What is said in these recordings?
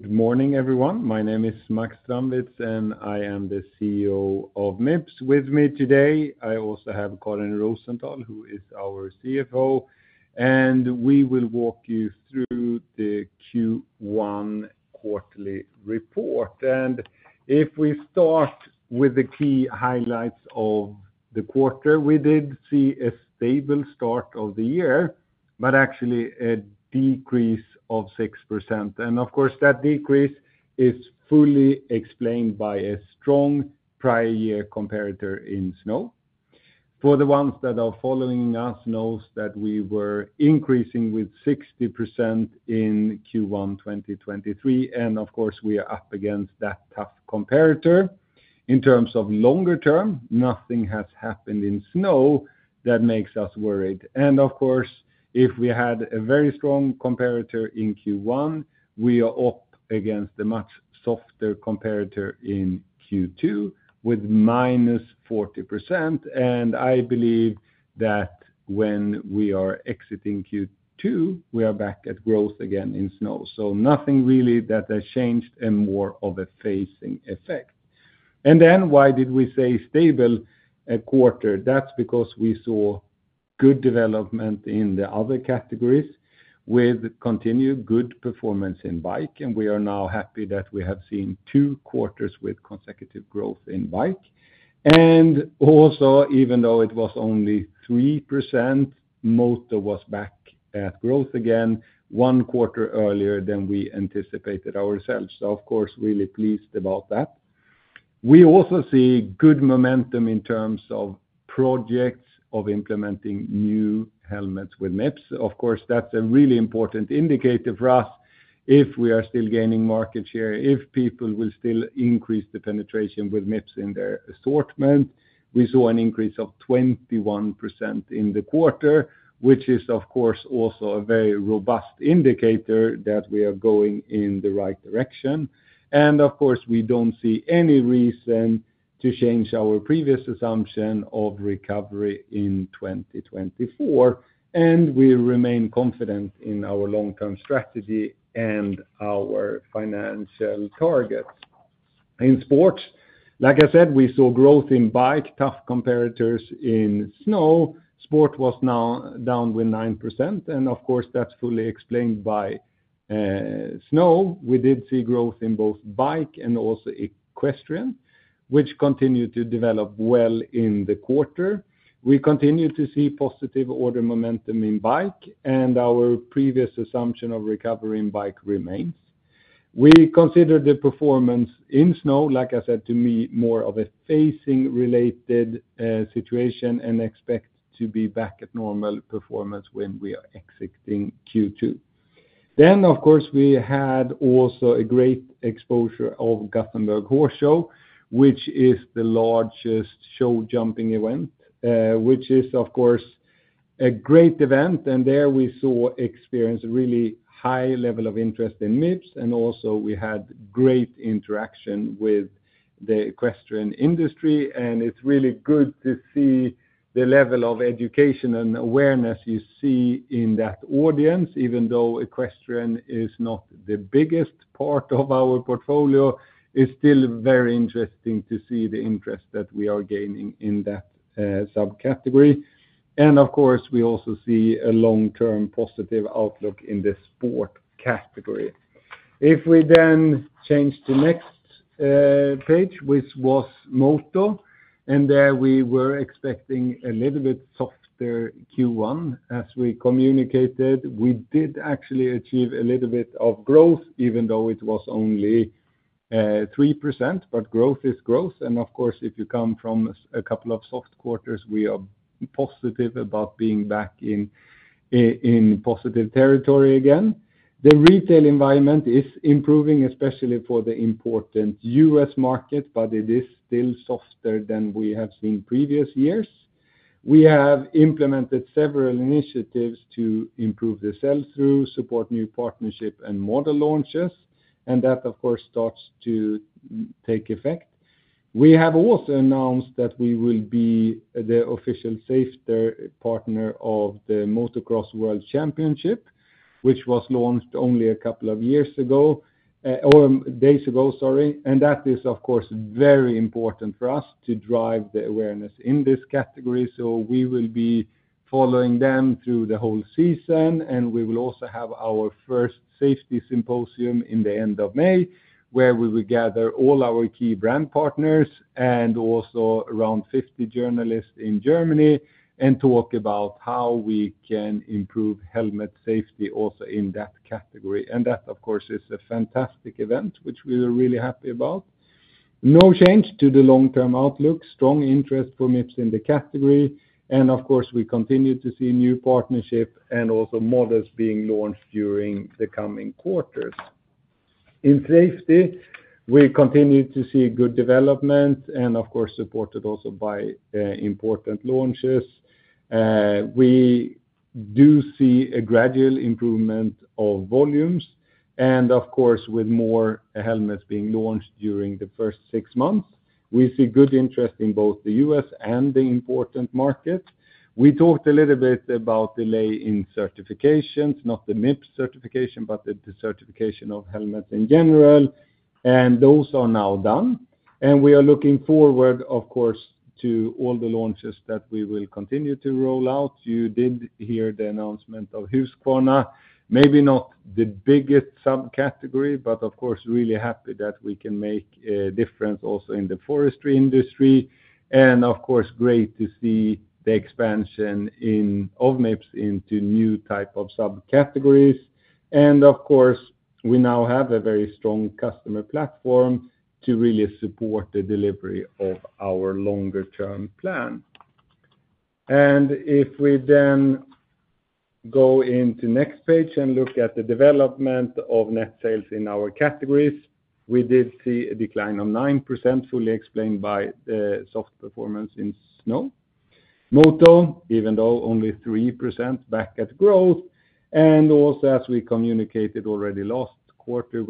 Good morning, everyone. My name is Max Strandwitz, and I am the CEO of Mips. With me today, I also have Karin Rosenthal, who is our CFO, and we will walk you through the Q1 quarterly report. And if we start with the key highlights of the quarter, we did see a stable start of the year, but actually a decrease of 6%. And of course, that decrease is fully explained by a strong prior year comparator in snow. For the ones that are following us knows that we were increasing with 60% in Q1 2023, and of course, we are up against that tough comparator. In terms of longer term, nothing has happened in snow that makes us worried. And of course, if we had a very strong comparator in Q1, we are up against a much softer comparator in Q2 with -40%. And I believe that when we are exiting Q2, we are back at growth again in snow. So nothing really that has changed and more of a phasing effect. And then why did we say stable quarter? That's because we saw good development in the other categories with continued good performance in bike, and we are now happy that we have seen 2 quarters with consecutive growth in bike. And also, even though it was only 3%, motor was back at growth again 1 quarter earlier than we anticipated ourselves. So of course, really pleased about that. We also see good momentum in terms of projects of implementing new helmets with Mips. Of course, that's a really important indicator for us if we are still gaining market share, if people will still increase the penetration with Mips in their assortment. We saw an increase of 21% in the quarter, which is, of course, also a very robust indicator that we are going in the right direction. And of course, we don't see any reason to change our previous assumption of recovery in 2024, and we remain confident in our long-term strategy and our financial targets. In sports, like I said, we saw growth in bike, tough comparators in snow. Sport was now down with 9%, and of course, that's fully explained by snow. We did see growth in both bike and also equestrian, which continued to develop well in the quarter. We continue to see positive order momentum in bike, and our previous assumption of recovery in bike remains. We consider the performance in snow, like I said, to me, more of a phasing-related situation and expect to be back at normal performance when we are exiting Q2. Then, of course, we had also a great exposure of Gothenburg Horse Show, which is the largest show jumping event, which is, of course, a great event. And there we experienced a really high level of interest in Mips, and also we had great interaction with the equestrian industry. And it's really good to see the level of education and awareness you see in that audience, even though equestrian is not the biggest part of our portfolio. It's still very interesting to see the interest that we are gaining in that subcategory. And of course, we also see a long-term positive outlook in the sport category. If we then change to next page, which was moto, and there we were expecting a little bit softer Q1 as we communicated. We did actually achieve a little bit of growth, even though it was only 3%, but growth is growth. And of course, if you come from a couple of soft quarters, we are positive about being back in positive territory again. The retail environment is improving, especially for the important US market, but it is still softer than we have seen previous years. We have implemented several initiatives to improve the sell-through, support new partnership and model launches, and that, of course, starts to take effect. We have also announced that we will be the official safety partner of the Motocross World Championship, which was launched only a couple of years ago. or days ago, sorry. And that is, of course, very important for us to drive the awareness in this category. So we will be following them through the whole season, and we will also have our first safety symposium in the end of May, where we will gather all our key brand partners and also around 50 journalists in Germany and talk about how we can improve helmet safety also in that category. And that, of course, is a fantastic event, which we are really happy about. No change to the long-term outlook, strong interest for Mips in the category. And of course, we continue to see new partnership and also models being launched during the coming quarters. In safety, we continue to see good development and of course, supported also by important launches. We do see a gradual improvement of volumes, and of course, with more helmets being launched during the first 6 months, we see good interest in both the U.S. and the important markets. We talked a little bit about delay in certifications, not the Mips certification, but the certification of helmets in general, and those are now done. And we are looking forward, of course, to all the launches that we will continue to roll out. You did hear the announcement of Husqvarna, maybe not the biggest subcategory, but of course, really happy that we can make a difference also in the forestry industry. And of course, great to see the expansion of Mips into new type of subcategories. And of course, we now have a very strong customer platform to really support the delivery of our longer term plan. And if we then go into next page and look at the development of net sales in our categories, we did see a decline of 9%, fully explained by the soft performance in snow. Moto, even though only 3% back at growth, and also as we communicated already last quarter,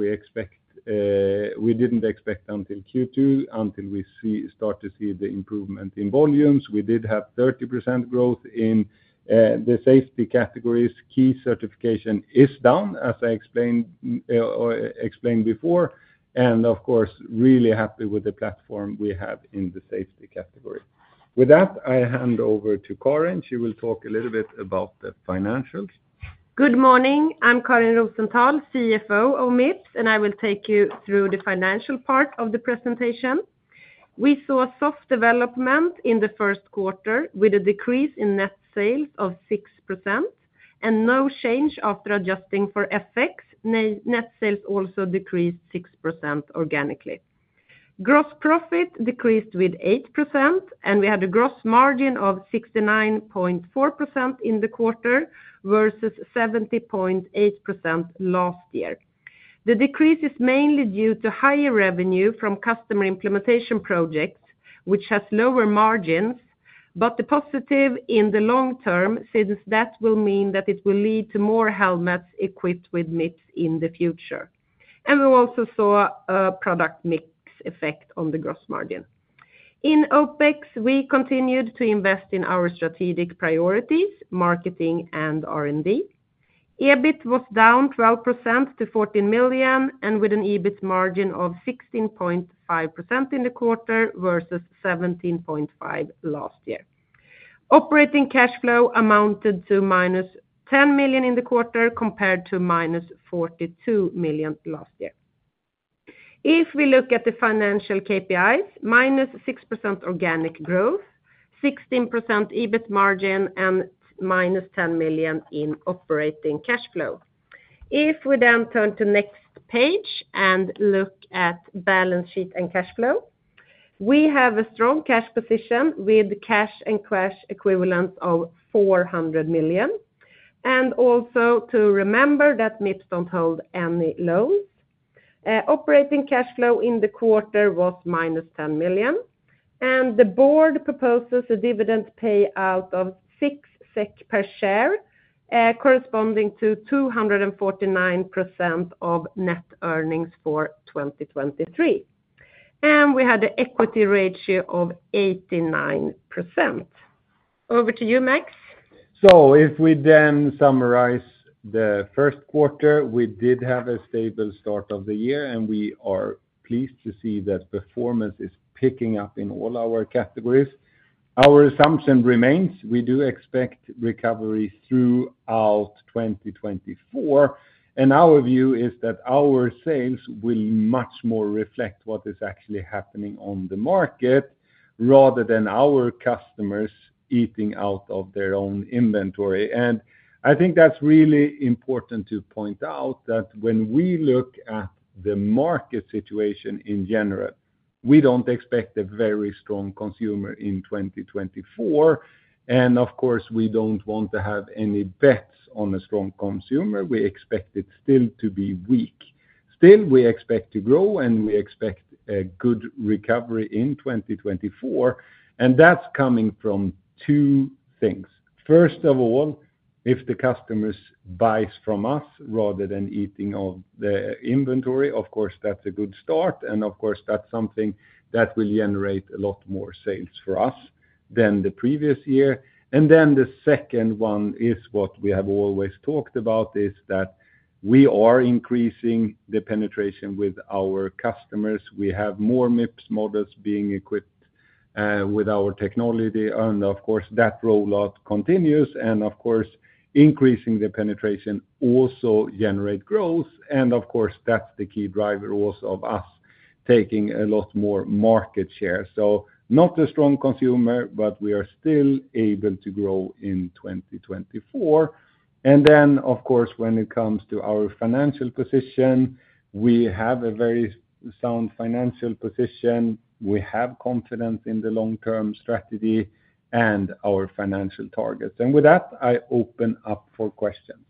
we didn't expect until Q2 until we start to see the improvement in volumes. We did have 30% growth in the safety categories. Key certification is down, as I explained before, and of course, really happy with the platform we have in the safety category. With that, I hand over to Karin. She will talk a little bit about the financials. Good morning. I'm Karin Rosenthal, CFO of Mips, and I will take you through the financial part of the presentation. We saw a soft development in the first quarter with a decrease in net sales of 6% and no change after adjusting for FX. Net sales also decreased 6% organically. Gross profit decreased with 8%, and we had a gross margin of 69.4% in the quarter versus 70.8% last year. The decrease is mainly due to higher revenue from customer implementation projects, which has lower margins, but the positive in the long term, since that will mean that it will lead to more helmets equipped with Mips in the future. And we also saw a product mix effect on the gross margin. In OpEx, we continued to invest in our strategic priorities, marketing and R&D. EBIT was down 12% to 14 million, and with an EBIT margin of 16.5% in the quarter versus 17.5% last year. Operating cash flow amounted to minus 10 million in the quarter compared to minus 42 million last year. If we look at the financial KPIs, minus 6% organic growth, 16% EBIT margin, and minus 10 million in operating cash flow. If we then turn to next page and look at balance sheet and cash flow, we have a strong cash position with cash and cash equivalents of 400 million. And also to remember that Mips don't hold any loans. Operating cash flow in the quarter was minus 10 million, and the board proposes a dividend payout of 6 SEK per share, corresponding to 249% of net earnings for 2023. And we had an equity ratio of 89%. Over to you, Max. So if we then summarize the first quarter, we did have a stable start of the year, and we are pleased to see that performance is picking up in all our categories. Our assumption remains, we do expect recovery throughout 2024, and our view is that our sales will much more reflect what is actually happening on the market, rather than our customers eating out of their own inventory. And I think that's really important to point out, that when we look at the market situation in general, we don't expect a very strong consumer in 2024, and of course, we don't want to have any bets on a strong consumer. We expect it still to be weak. Still, we expect to grow, and we expect a good recovery in 2024, and that's coming from two things. First of all, if the customers buys from us rather than eating of the inventory, of course, that's a good start, and of course, that's something that will generate a lot more sales for us than the previous year. And then the second one is what we have always talked about, is that we are increasing the penetration with our customers. We have more Mips models being equipped with our technology, and of course, that rollout continues, and of course, increasing the penetration also generate growth, and of course, that's the key driver also of us taking a lot more market share. So not a strong consumer, but we are still able to grow in 2024. And then, of course, when it comes to our financial position, we have a very sound financial position. We have confidence in the long-term strategy and our financial targets. And with that, I open up for questions.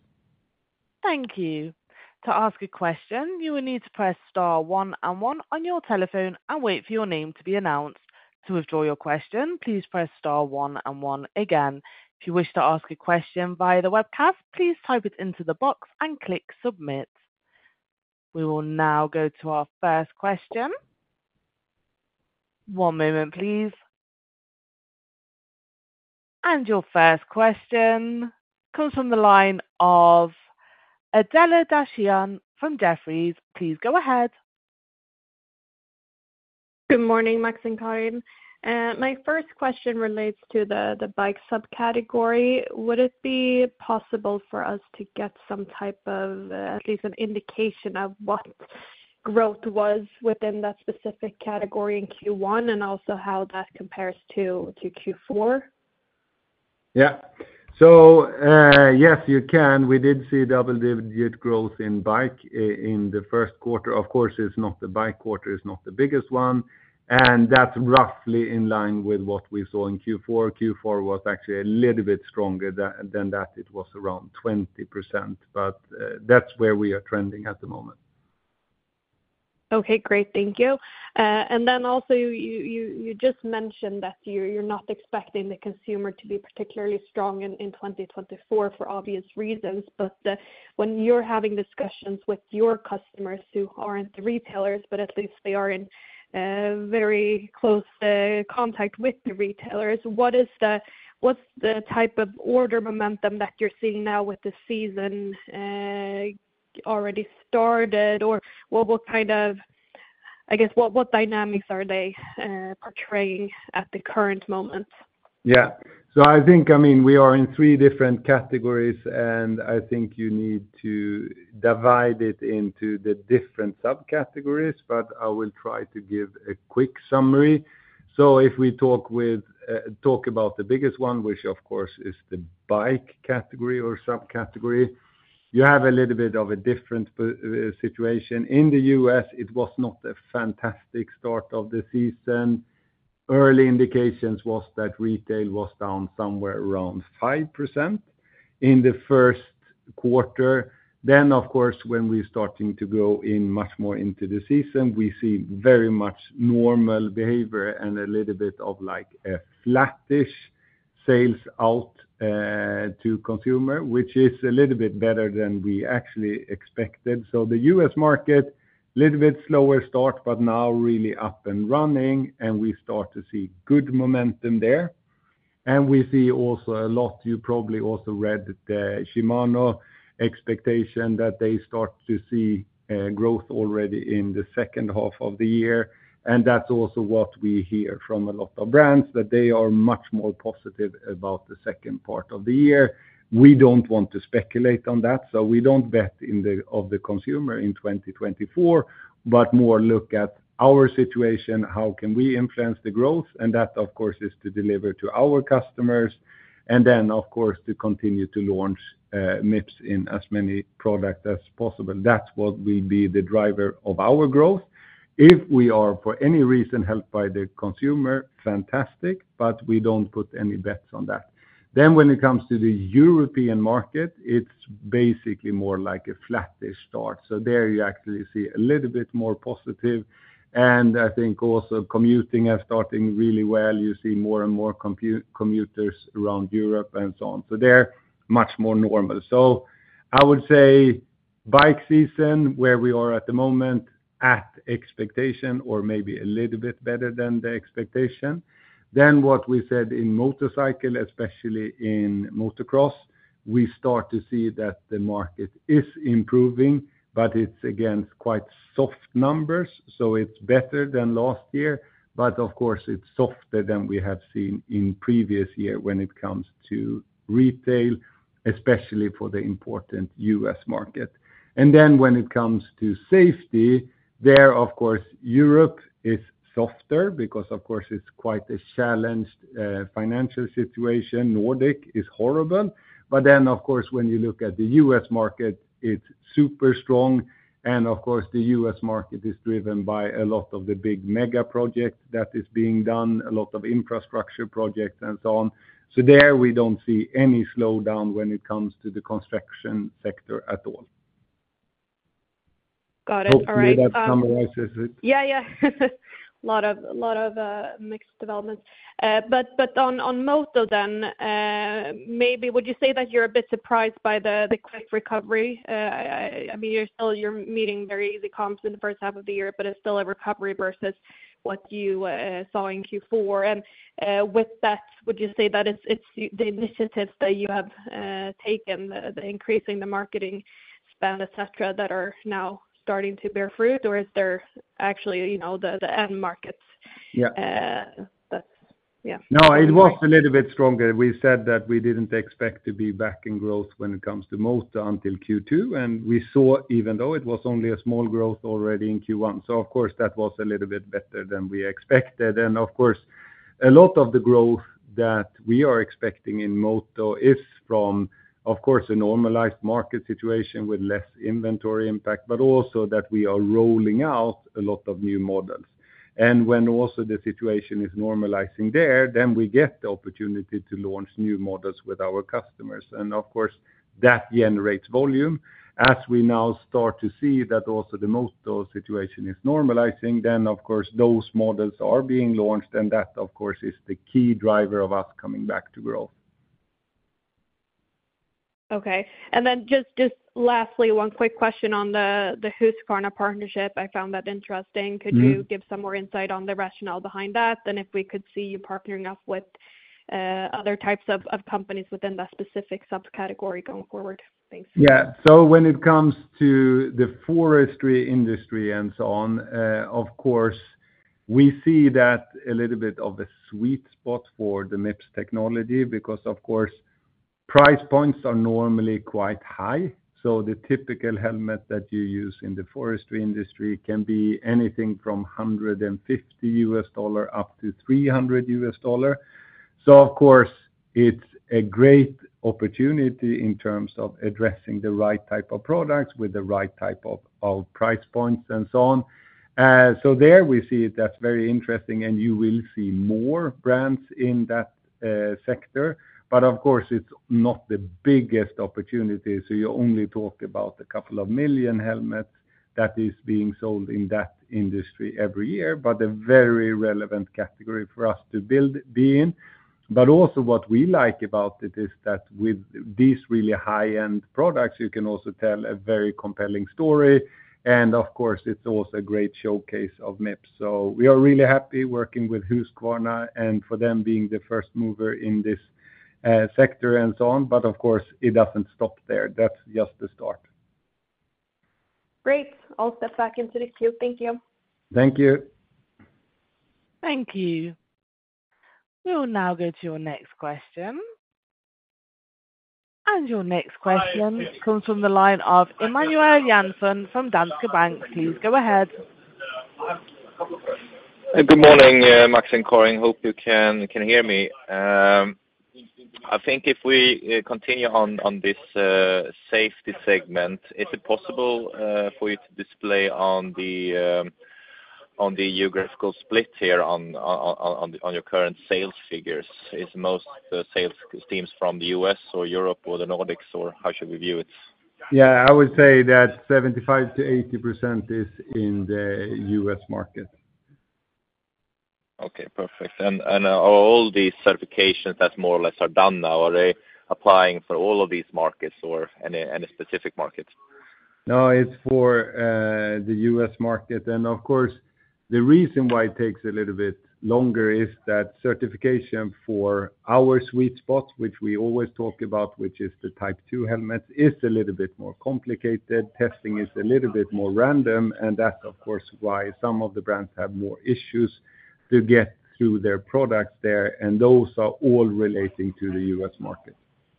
Thank you. To ask a question, you will need to press star one and one on your telephone and wait for your name to be announced. To withdraw your question, please press star one and one again. If you wish to ask a question via the webcast, please type it into the box and click submit. We will now go to our first question. One moment, please. And your first question comes from the line of Adela Dashian from Jefferies. Please go ahead. Good morning, Max and Karin. My first question relates to the bike subcategory. Would it be possible for us to get some type of at least an indication of what growth was within that specific category in Q1, and also how that compares to Q4? Yeah. So, yes, you can. We did see double-digit growth in bike in the first quarter. Of course, it's not the bike quarter, it's not the biggest one, and that's roughly in line with what we saw in Q4. Q4 was actually a little bit stronger than that. It was around 20%, but that's where we are trending at the moment. Okay, great. Thank you. And then also, you just mentioned that you're not expecting the consumer to be particularly strong in 2024 for obvious reasons. But when you're having discussions with your customers who aren't the retailers, but at least they are in very close contact with the retailers, what's the type of order momentum that you're seeing now with the season already started? Or what kind of, I guess, what dynamics are they portraying at the current moment? Yeah. So I think, I mean, we are in three different categories, and I think you need to divide it into the different subcategories, but I will try to give a quick summary. So if we talk about the biggest one, which of course is the bike category or subcategory, you have a little bit of a different situation. In the U.S., it was not a fantastic start of the season. Early indications was that retail was down somewhere around 5% in the first quarter. Then, of course, when we're starting to go in much more into the season, we see very much normal behavior and a little bit of like a flattish sales out to consumer, which is a little bit better than we actually expected. So the U.S. market, little bit slower start, but now really up and running, and we start to see good momentum there. And we see also a lot, you probably also read the Shimano expectation that they start to see growth already in the second half of the year. And that's also what we hear from a lot of brands, that they are much more positive about the second part of the year. We don't want to speculate on that, so we don't bet in the consumer in 2024, but more look at our situation, how can we influence the growth? And that, of course, is to deliver to our customers, and then, of course, to continue to launch Mips in as many products as possible. That's what will be the driver of our growth. If we are, for any reason, helped by the consumer, fantastic, but we don't put any bets on that. Then when it comes to the European market, it's basically more like a flattish start. So there you actually see a little bit more positive. And I think also commuting is starting really well. You see more and more commuters around Europe and so on. So they're much more normal. So I would say bike season, where we are at the moment, at expectation or maybe a little bit better than the expectation. Then what we said in motorcycle, especially in motocross, we start to see that the market is improving, but it's against quite soft numbers. So it's better than last year, but of course it's softer than we have seen in previous year when it comes to retail, especially for the important US market. And then when it comes to safety, there, of course, Europe is softer because, of course, it's quite a challenged financial situation. Nordic is horrible. But then, of course, when you look at the US market, it's super strong. And, of course, the US market is driven by a lot of the big mega projects that is being done, a lot of infrastructure projects and so on. So there we don't see any slowdown when it comes to the construction sector at all. Got it. All right. Hopefully that summarizes it. Yeah. a lot of mixed developments. But on Moto then, maybe would you say that you're a bit surprised by the quick recovery? I mean, you're meeting very easy comps in the first half of the year, but it's still a recovery versus what you saw in Q4. And with that, would you say that it's the initiatives that you have taken, the increasing the marketing spend, etc., that are now starting to bear fruit, or is there actually, the end markets? Yeah. No, it was a little bit stronger. We said that we didn't expect to be back in growth when it comes to Moto until Q2, and we saw, even though it was only a small growth already in Q1. So, of course, that was a little bit better than we expected. And, of course, a lot of the growth that we are expecting in Moto is from, of course, a normalized market situation with less inventory impact, but also that we are rolling out a lot of new models. And when also the situation is normalizing there, then we get the opportunity to launch new models with our customers. And, of course, that generates volume. As we now start to see that also the Moto situation is normalizing, then, of course, those models are being launched, and that, of course, is the key driver of us coming back to growth. Okay. And then just lastly, one quick question on the Husqvarna partnership. I found that interesting. Could you give some more insight on the rationale behind that? And if we could see you partnering up with other types of companies within that specific subcategory going forward? Thanks. Yeah. So when it comes to the forestry industry and so on, of course, we see that a little bit of a sweet spot for the Mips technology because, of course, price points are normally quite high. So the typical helmet that you use in the forestry industry can be anything from $150 up to $300. So, of course, it's a great opportunity in terms of addressing the right type of products with the right type of price points and so on. So there we see it. That's very interesting, and you will see more brands in that sector. But, of course, it's not the biggest opportunity. So you only talk about a couple of million helmets that is being sold in that industry every year, but a very relevant category for us to be in. But also what we like about it is that with these really high-end products, you can also tell a very compelling story. And, of course, it's also a great showcase of Mips. So we are really happy working with Husqvarna and for them being the first mover in this sector and so on. But of course, it doesn't stop there. That's just the start. Great. I'll step back into the queue. Thank you. Thank you. Thank you. We will now go to your next question. And your next question comes from the line of Emanuel Jansson from Danske Bank. Please go ahead. Good morning, Max and Karin. Hope you can hear me. I think if we continue on this safety segment, is it possible for you to display on the geographical split here on your current sales figures? Is most sales stems from the US or Europe or the Nordics, or how should we view it? Yeah, I would say that 75 to 80% is in the US market. Okay, perfect. And are all these certifications that more or less are done now, are they applying for all of these markets or any specific markets? No, it's for the US market. And of course, the reason why it takes a little bit longer is that certification for our sweet spot, which we always talk about, which is the Type 2 helmets, is a little bit more complicated. Testing is a little bit more random, and that's, of course, why some of the brands have more issues to get through their products there, and those are all relating to the US market.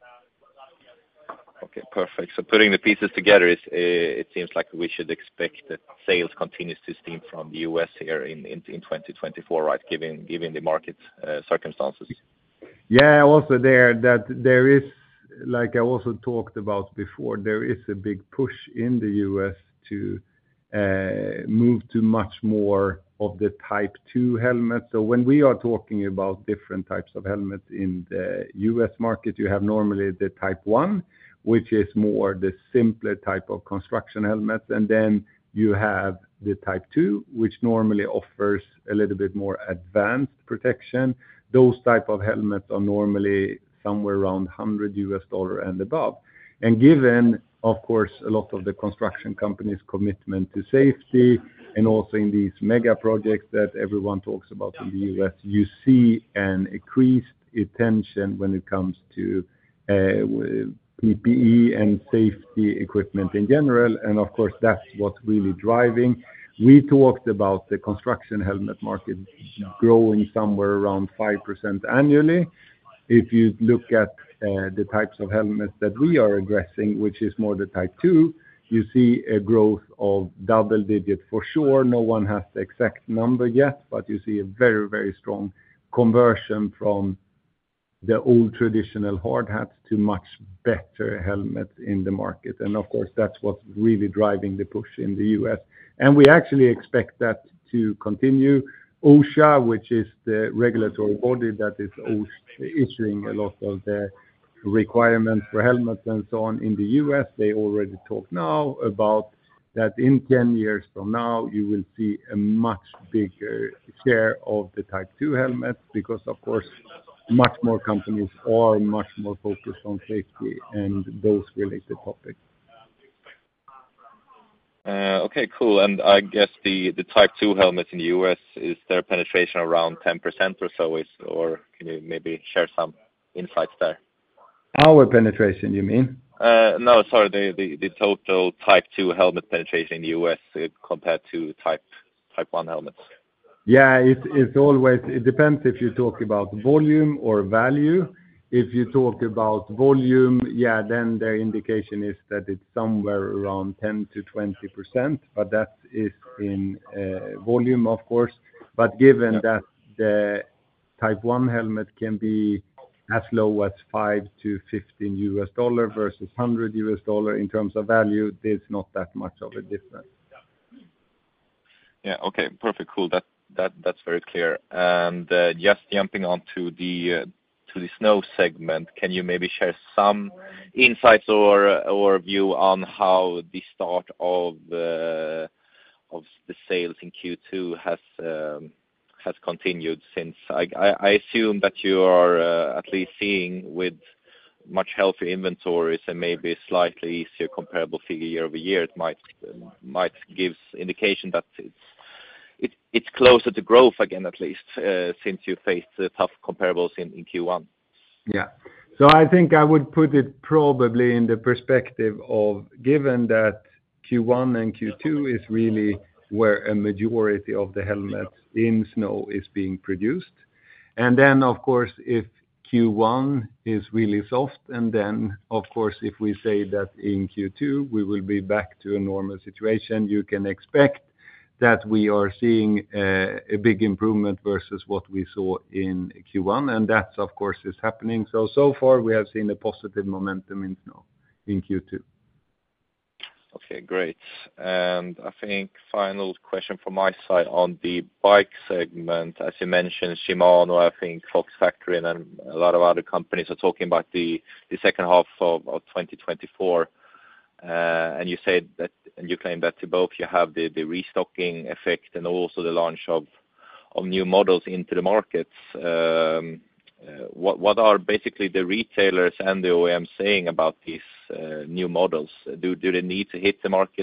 Okay, perfect. So putting the pieces together, it seems like we should expect that sales continues to stem from the US here in 2024, right, given the market circumstances? Yeah, also there is, like I also talked about before, there is a big push in the US to move to much more of the Type 2 helmets. So when we are talking about different types of helmets in the US market, you have normally the Type 1, which is more the simpler type of construction helmets. And then you have the Type 2, which normally offers a little bit more advanced protection. Those type of helmets are normally somewhere around $100 and above. And given, of course, a lot of the construction companies' commitment to safety, and also in these mega projects that everyone talks about in the US, you see an increased attention when it comes to PPE and safety equipment in general. And of course, that's what's really driving. We talked about the construction helmet market growing somewhere around 5% annually. If you look at the types of helmets that we are addressing, which is more the Type 2, you see a growth of double digit for sure. No one has the exact number yet, but you see a very, very strong conversion from the old traditional hard hats to much better helmets in the market. And of course, that's what's really driving the push in the US. And we actually expect that to continue. OSHA, which is the regulatory body that is issuing a lot of the requirements for helmets and so on in the US, they already talk now about that in 10 years from now, you will see a much bigger share of the Type 2 helmets because, of course, much more companies are much more focused on safety and those related topics. Okay, cool. And I guess the Type 2 helmets in the US, is their penetration around 10% or so, or can you maybe share some insights there? Our penetration, you mean? No, sorry, the total Type 2 helmet penetration in the US compared to Type 1 helmets. Yeah, it's always, it depends if you talk about volume or value. If you talk about volume, yeah, then their indication is that it's somewhere around 10 to 20%, but that is in volume, of course. But given that the Type 1 helmet can be as low as $5 to $15 versus $100 in terms of value, there's not that much of a difference. Yeah, okay, perfect, cool. That's very clear. And just jumping on to the snow segment, can you maybe share some insights or view on how the start of the sales in Q2 has continued, since I assume that you are at least seeing with much healthier inventories and maybe slightly easier comparable figure year over year, it might give indication that it's closer to growth again, at least, since you faced the tough comparables in Q1. Yeah. So I think I would put it probably in the perspective of, given that Q1 and Q2 is really where a majority of the helmets in snow is being produced. And then, of course, if Q1 is really soft, and then, of course, if we say that in Q2 we will be back to a normal situation, you can expect that we are seeing a big improvement versus what we saw in Q1, and that's, of course, is happening. So far, we have seen a positive momentum in snow in Q2. Okay, great. And I think final question from my side on the bike segment. As you mentioned, Shimano, I think Fox Factory and a lot of other companies are talking about the second half of 2024. And you said that, and you claim that to both you have the restocking effect and also the launch of new models into the markets. What are basically the retailers and the OEMs saying about these new models? Do they need to hit the market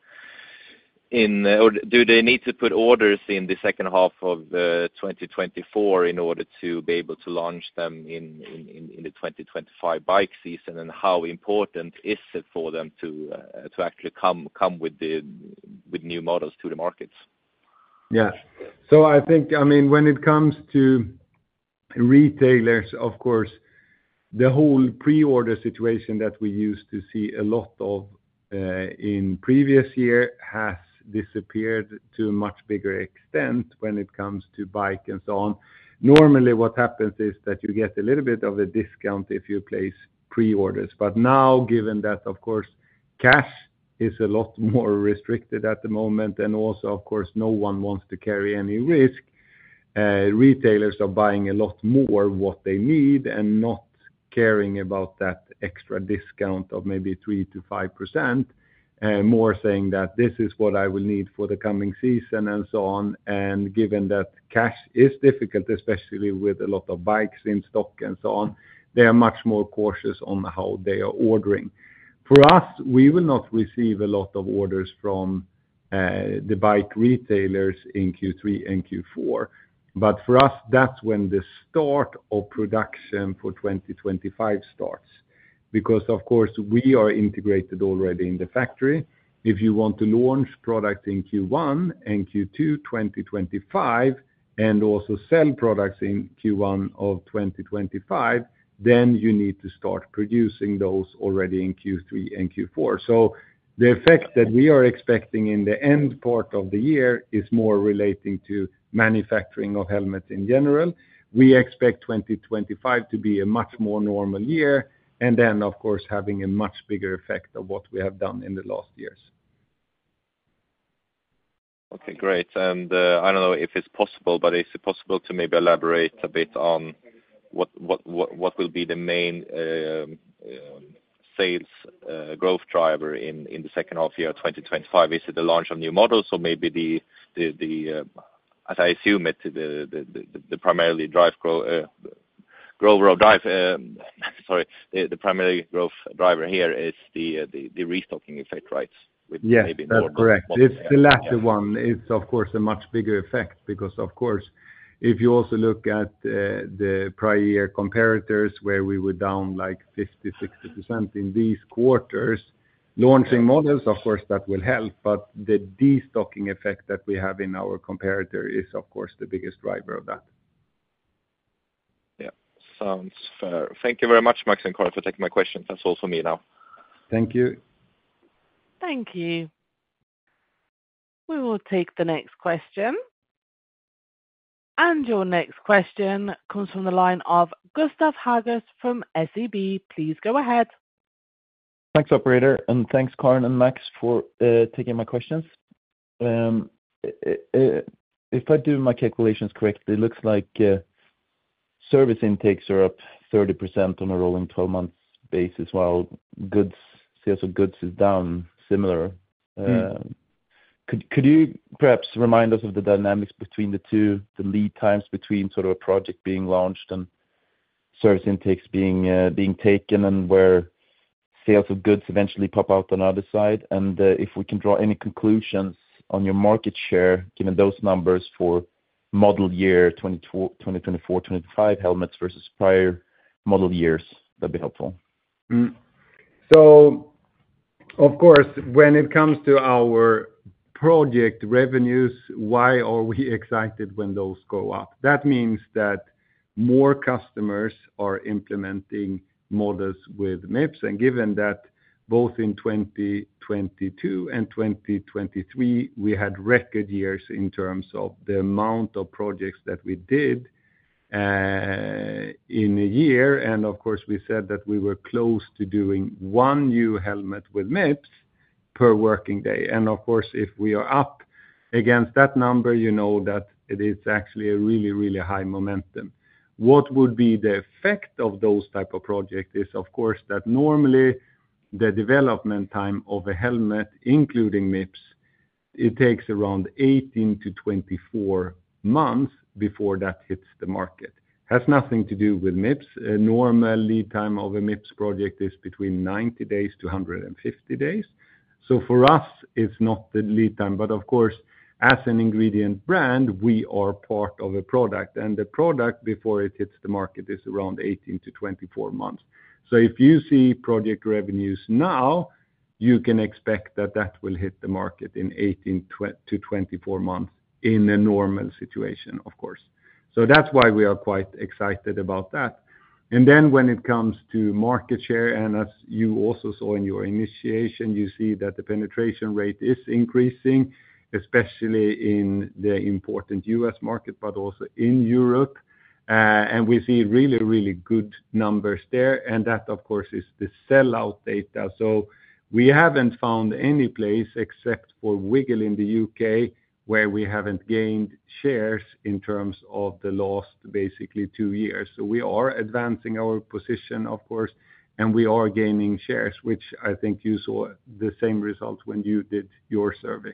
or do they need to put orders in the second half of 2024 in order to be able to launch them in the 2025 bike season? And how important is it for them to actually come with new models to the markets? Yeah. So I think, I mean, when it comes to retailers, of course, the whole pre-order situation that we used to see a lot of in previous year has disappeared to a much bigger extent when it comes to bike and so on. Normally, what happens is that you get a little bit of a discount if you place pre-orders. But now, given that, of course, cash is a lot more restricted at the moment, and also, of course, no one wants to carry any risk, retailers are buying a lot more what they need and not caring about that extra discount of maybe 3 to 5%. More saying that this is what I will need for the coming season and so on. And given that cash is difficult, especially with a lot of bikes in stock and so on, they are much more cautious on how they are ordering. For us, we will not receive a lot of orders from the bike retailers in Q3 and Q4. But for us, that's when the start of production for 2025 starts. Because, of course, we are integrated already in the factory. If you want to launch products in Q1 and Q2 2025, and also sell products in Q1 of 2025, then you need to start producing those already in Q3 and Q4. So the effect that we are expecting in the end part of the year is more relating to manufacturing of helmets in general. We expect 2025 to be a much more normal year, and then, of course, having a much bigger effect of what we have done in the last years. Okay, great. And I don't know if it's possible, but is it possible to maybe elaborate a bit on what will be the main sales growth driver in the second half year of 2025? Is it the launch of new models, or maybe the as I assume it, the primarily the primary growth driver here is the restocking effect, right? With yes, maybe that's more correct. models. It's the latter one. It's, of course, a much bigger effect because, of course, if you also look at the prior year comparators where we were down like 50-60% in these quarters, launching models, of course, that will help. But the destocking effect that we have in our comparator is, of course, the biggest driver of that. Sounds fair. Thank you very much, Max and Karin, for taking my questions. That's all for me now. Thank you. Thank you. We will take the next question. And your next question comes from the line of Gustav Hagéus from SEB. Please go ahead. Thanks, operator, and thanks, Karin and Max, for taking my questions. If I do my calculations correctly, it looks like service intakes are up 30% on a rolling 12-month basis, while sales of goods is down similar. Could you perhaps remind us of the dynamics between the two, the lead times between sort of a project being launched and service intakes being taken, and where sales of goods eventually pop out on the other side? And if we can draw any conclusions on your market share, given those numbers for model year 2024-25 helmets versus prior model years, That'd be helpful. So, of course, when it comes to our project revenues, why are we excited when those go up? That means that more customers are implementing models with Mips, and given that both in 2022 and 2023, we had record years in terms of the amount of projects that we did in a year. And of course, we said that we were close to doing one new helmet with Mips per working day. And of course, if we are up against that number, you know that it is actually a really, really high momentum. What would be the effect of those type of projects is, of course, that normally the development time of a helmet, including Mips, it takes around 18 to 24 months before that hits the market. Has nothing to do with Mips. A normal lead time of a Mips project is between 90 days to 150 days. So for us, it's not the lead time, but of course, as an ingredient brand, we are part of a product, and the product before it hits the market is around 18 to 24 months. So if you see project revenues now, you can expect that that will hit the market in 18 to 24 months in a normal situation, of course. So that's why we are quite excited about that. And then when it comes to market share, and as you also saw in your initiation, you see that the penetration rate is increasing, especially in the important US market, but also in Europe. And we see really, really good numbers there. And that, of course, is the sellout data. So we haven't found any place except for Wiggle in the UK where we haven't gained shares in terms of the last basically 2 years. So we are advancing our position, of course, and we are gaining shares, which I think you saw the same results when you did your survey.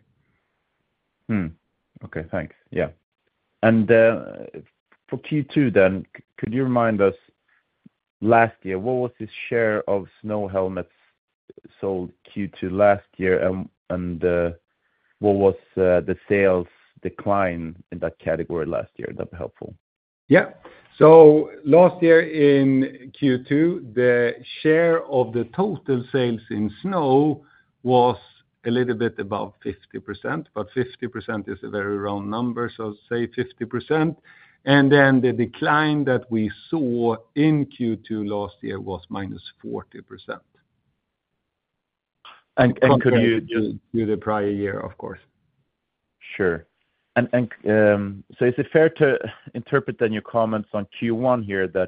Okay, thanks. Yeah. And for Q2 then, could you remind us last year, what was the share of snow helmets sold Q2 last year, and what was the sales decline in that category last year? That'd be helpful. Yeah. So last year in Q2, the share of the total sales in snow was a little bit above 50%, but 50% is a very round number, so say 50%. And then the decline that we saw in Q2 last year was minus 40%. And could you just do the prior year, of course? Sure. And so is it fair to interpret then your comments on Q1 here that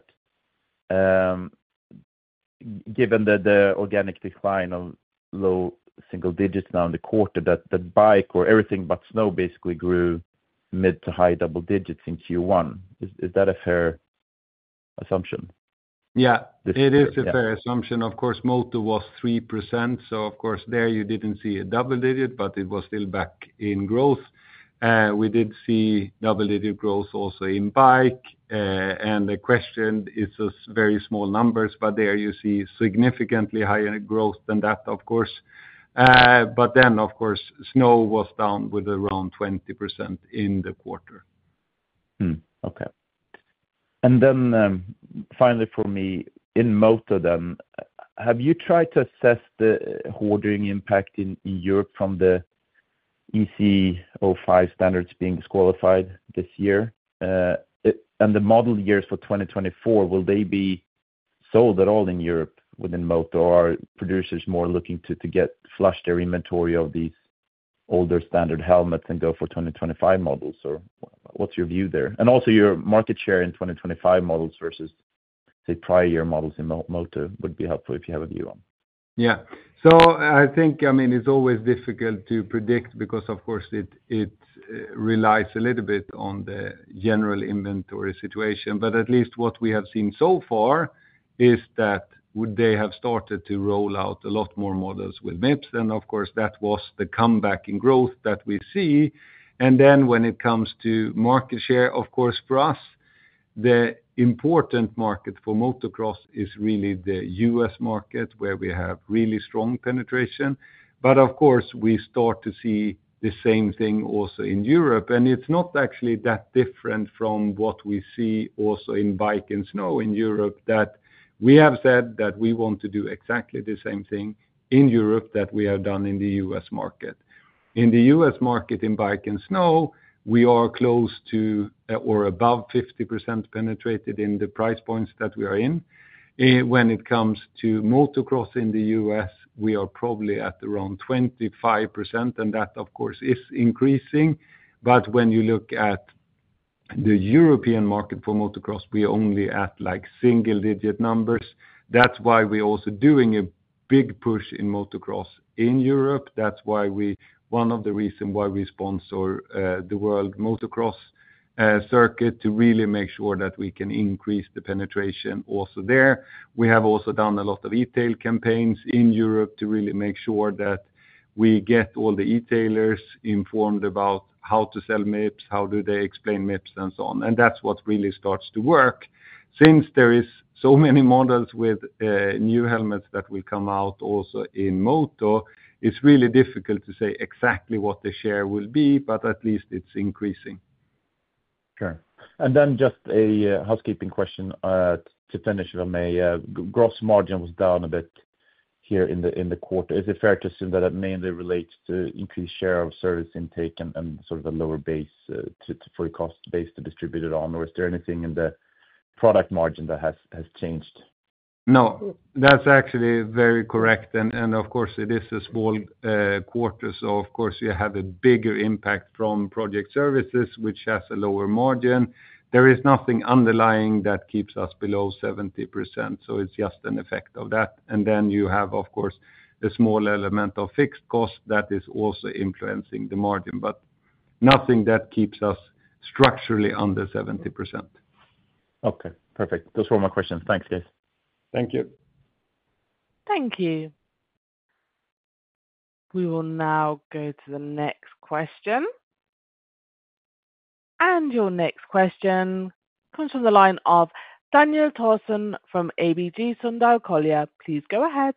given the organic decline of low single digits now in the quarter, that the bike or everything but snow basically grew mid to high double digits in Q1? Is that a fair assumption? Yeah, it is a fair assumption. Of course, motor was 3%, so of course there you didn't see a double digit, but it was still back in growth. We did see double-digit growth also in bike, and the question is very small numbers, but there you see significantly higher growth than that, of course. But then, of course, snow was down with around 20% in the quarter. Okay. And then finally for me, in motor then, have you tried to assess the hoarding impact in Europe from the EC05 standards being disqualified this year? And the model years for 2024, will they be sold at all in Europe within motor, or are producers more looking to flush their inventory of these older standard helmets and go for 2025 models? Or what's your view there? And also your market share in 2025 models versus, say, prior year models in motor would be helpful if you have a view on. Yeah. So I think, I mean, it's always difficult to predict because, of course, it relies a little bit on the general inventory situation. But at least what we have seen so far is that they have started to roll out a lot more models with Mips. And of course, that was the comeback in growth that we see. And then when it comes to market share, of course, for us, the important market for motocross is really the US market, where we have really strong penetration. But of course, we start to see the same thing also in Europe. And it's not actually that different from what we see also in bike and snow in Europe, that We have said that we want to do exactly the same thing in Europe that we have done in the U.S. market. In the U.S. market, in bike and snow, we are close to or above 50% penetrated in the price points that we are in. When it comes to motocross in the U.S., we are probably at around 25%, and that, of course, is increasing. But when you look at the European market for motocross, we only at like single-digit numbers. That's why we're also doing a big push in motocross in Europe. That's why one of the reasons why we sponsor the World Motocross Circuit, to really make sure that we can increase the penetration also there. We have also done a lot of e-tail campaigns in Europe to really make sure that we get all the e-tailers informed about how to sell Mips, how do they explain Mips, and so on. And that's what really starts to work. Since there is so many models with new helmets that will come out also in moto, it's really difficult to say exactly what the share will be, but at least it's increasing. Sure. And then just a housekeeping question to finish, if I may. Gross margin was down a bit here in the quarter. Is it fair to assume that it mainly relates to increased share of service intake and sort of a lower base for the cost base to distribute it on? Or is there anything in the product margin that has changed? No, that's actually very correct. And of course, it is a small quarter. So, of course, you have a bigger impact from project services, which has a lower margin. There is nothing underlying that keeps us below 70%. So it's just an effect of that. And then you have, of course, a small element of fixed cost that is also influencing the margin, but nothing that keeps us structurally under 70%. Okay, perfect. Those were my questions. Thanks, guys. Thank you. Thank you. We will now go to the next question. And your next question comes from the line of Daniel Thorsson from ABG Sundal Collier. Please go ahead.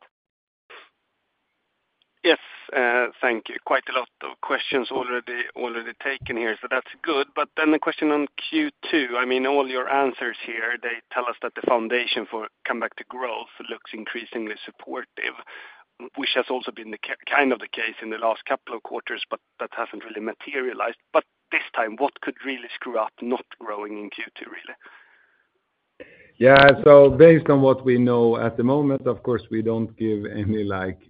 Yes, thank you. Quite a lot of questions already taken here, so that's good. But then the question on Q2, I mean, all your answers here, they tell us that the foundation for comeback to growth looks increasingly supportive, which has also been the kind of the case in the last couple of quarters, but that hasn't really materialized. But this time, what could really screw up not growing in Q2, really? Yeah, so based on what we know at the moment, of course, we don't give any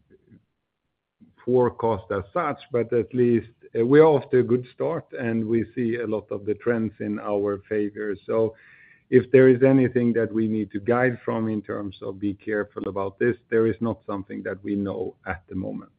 forecast as such, but at least we're off to a good start, and we see a lot of the trends in our favor. So if there is anything that we need to guide from in terms of be careful about this, there is not something that we know at the moment.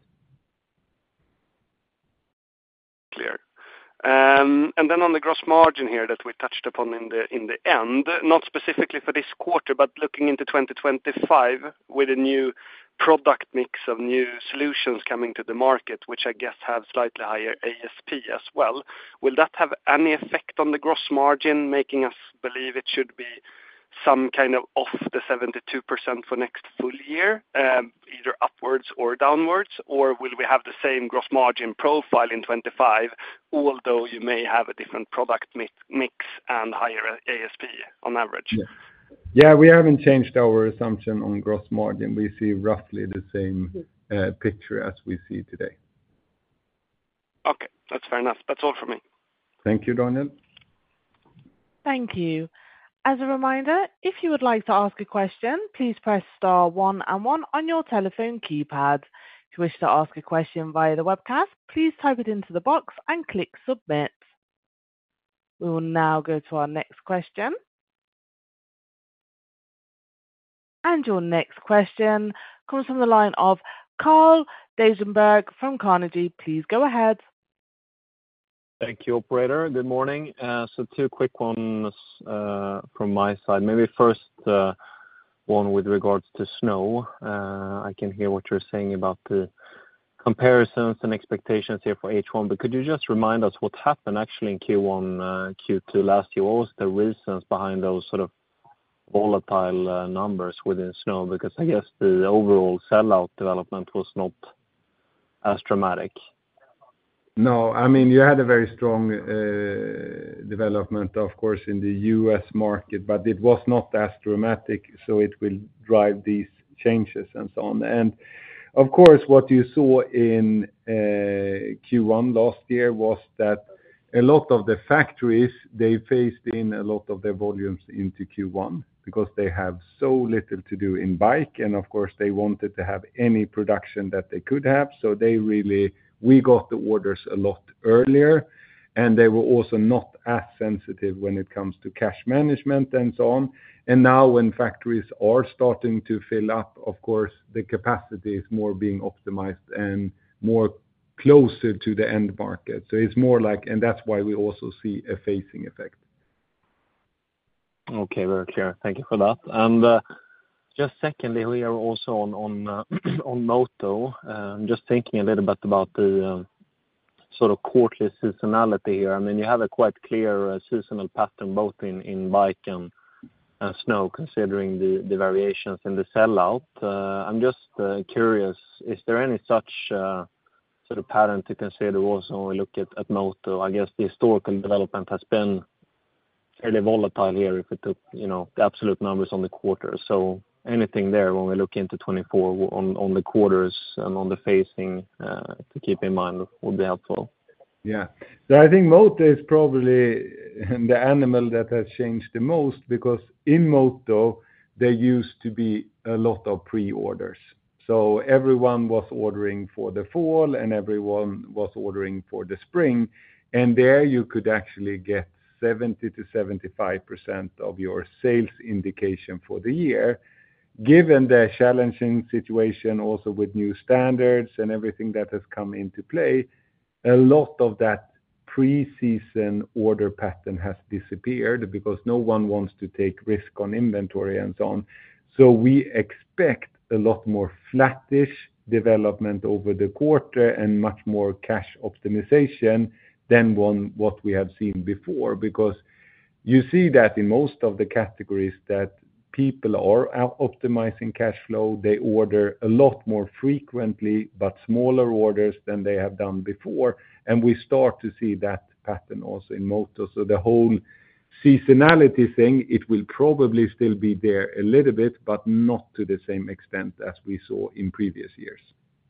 Clear. And then on the gross margin here that we touched upon in the end, not specifically for this quarter, but looking into 2025 with a new product mix of new solutions coming to the market, which I guess have slightly higher ASP as well. Will that have any effect on the gross margin, making us believe it should be some kind of off the 72% for next full year, either upwards or downwards? Or will we have the same gross margin profile in 25, although you may have a different product mix and higher ASP on average? Yeah, we haven't changed our assumption on gross margin. We see roughly the same picture as we see today. Okay, that's fair enough. That's all for me. Thank you, Daniel. Thank you. As a reminder, if you would like to ask a question, please press star 1 and 1 on your telephone keypad. If you wish to ask a question via the webcast, please type it into the box and click submit. We will now go to our next question. And your next question comes from the line of Carl Deijenberg from Carnegie. Please go ahead. Thank you, operator. Good morning. So 2 quick ones from my side. Maybe first one with regards to snow. I can hear what you're saying about the comparisons and expectations here for H1, but could you just remind us what happened actually in Q1, Q2 last year? What was the reasons behind those sort of volatile numbers within snow? Because I guess the overall sellout development was not as dramatic. No, I mean, you had a very strong development, of course, in the U.S. market, but it was not as dramatic, so it will drive these changes and so on. And of course, what you saw in Q1 last year was that a lot of the factories, they phased in a lot of their volumes into Q1 because they have so little to do in bike, and of course, they wanted to have any production that they could have. So we got the orders a lot earlier, and they were also not as sensitive when it comes to cash management and so on. And now when factories are starting to fill up, of course, the capacity is more being optimized and more closer to the end market. So it's more like, and that's why we also see a phasing effect. Okay, very clear. Thank you for that. And just secondly, we are also on Moto. Just thinking a little bit about the sort of quarterly seasonality here. I mean, you have a quite clear seasonal pattern both in bike and snow, considering the variations in the sellout. I'm just curious, is there any such sort of pattern to consider also when we look at Moto? I guess the historical development has been fairly volatile here if we took, the absolute numbers on the quarter. So anything there when we look into 2024 on the quarters and on the phasing to keep in mind would be helpful. Yeah. So I think Moto is probably the animal that has changed the most, because in Moto, there used to be a lot of pre-orders. So everyone was ordering for the fall and everyone was ordering for the spring. And there you could actually get 70 to 75% of your sales indication for the year. Given the challenging situation also with new standards and everything that has come into play, a lot of that pre-season order pattern has disappeared because no one wants to take risk on inventory and so on. So we expect a lot more flattish development over the quarter and much more cash optimization than what we have seen before, because you see that in most of the categories that people are optimizing cash flow. They order a lot more frequently, but smaller orders than they have done before. And we start to see that pattern also in Moto. So the whole seasonality thing, it will probably still be there a little bit, but not to the same extent as we saw in previous years.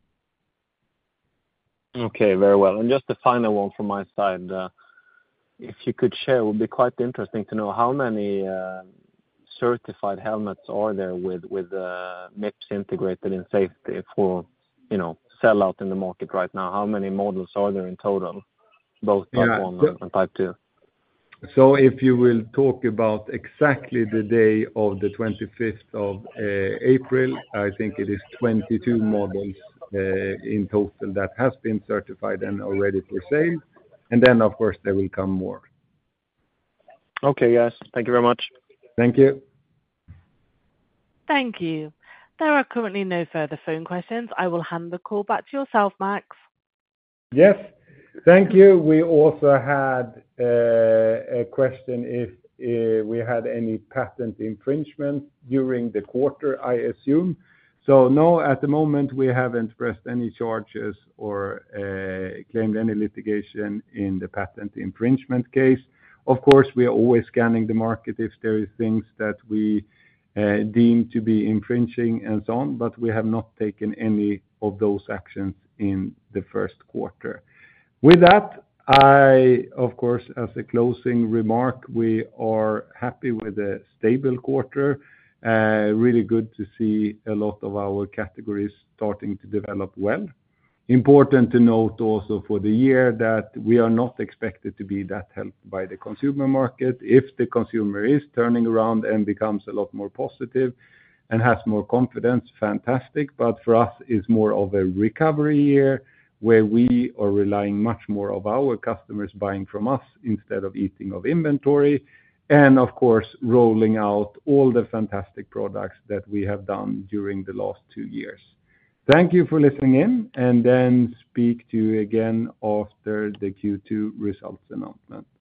Okay, very well. And just the final one from my side, if you could share, it would be quite interesting to know how many certified helmets are there with Mips integrated in safety for, sell out in the market right now? How many models are there in total, both Type 1 and Type 2? So if you will talk about exactly the day of the 25th of April, I think it is 22 models in total that has been certified and are ready for sale. And then, of course, there will come more. Okay, guys. Thank you very much. Thank you. Thank you. There are currently no further phone questions. I will hand the call back to yourself, Max. Yes. Thank you. We also had a question if we had any patent infringement during the quarter, I assume. So no, at the moment, we haven't pressed any charges or claimed any litigation in the patent infringement case. Of course, we are always scanning the market if there are things that we deem to be infringing and so on, but we have not taken any of those actions in the first quarter. With that, of course, as a closing remark, we are happy with a stable quarter. Really good to see a lot of our categories starting to develop well. Important to note also for the year that we are not expected to be that helped by the consumer market. If the consumer is turning around and becomes a lot more positive and has more confidence, fantastic. But for us, it's more of a recovery year where we are relying much more on our customers buying from us instead of eating of inventory. And of course, rolling out all the fantastic products that we have done during the last 2 years. Thank you for listening in, and then speak to you again after the Q2 results announcement.